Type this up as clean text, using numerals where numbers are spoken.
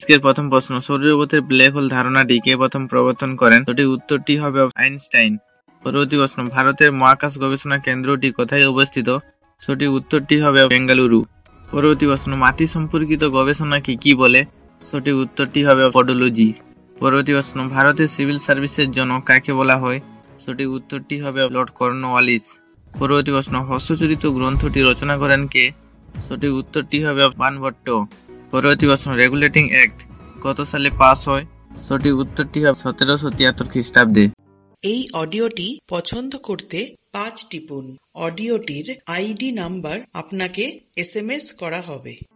আজকের প্রথম প্রশ্ন, সৌরজগতের ব্ল্যাক হোল ধারণাটি কে প্রথম প্রবর্তন করেন? সঠিক উত্তরটি হবে আইনস্টাইন। পরবর্তী প্রশ্ন, ভারতের মহাকাশ গবেষণা কেন্দ্রটি কোথায় অবস্থিত? সঠিক উত্তরটি হবে বেঙ্গালুরু। পরবর্তী প্রশ্ন, মাটি সম্পর্কিত গবেষণাকে কি বলে? সঠিক উত্তরটি হবে পডোলজি। পরবর্তী প্রশ্ন, ভারতের সিভিল সার্ভিসের জনক কাকে বলা হয়? সঠিক উত্তরটি হবে লর্ড কর্নওয়ালিস। পরবর্তী প্রশ্ন, হর্ষচরিত গ্রন্থটি রচনা করেন কে? সঠিক উত্তরটি হবে বাণভট্ট। পরবর্তী প্রশ্ন, রেগুলেটিং অ্যাক্ট কত সালে পাস হয়? সঠিক উত্তরটি হবে 1773 খ্রিস্টাব্দে। এই অডিওটি পছন্দ করতে 5 টিপুন। অডিওটির আইডি নাম্বার আপনাকে SMS করা হবে।